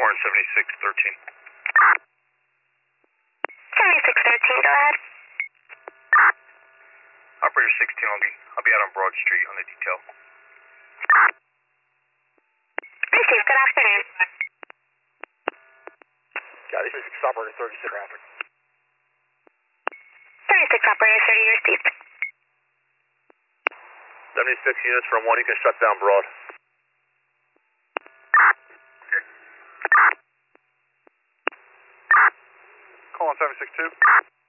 Warren 7613. 7613, go ahead. Operator 16, I'll be out on Broad Street on the detail. Received, good afternoon. Yeah, this is Operator 36 traffic. 36 Operator 30, received. 76 units from 1, you can shut down Broad. Call on 762.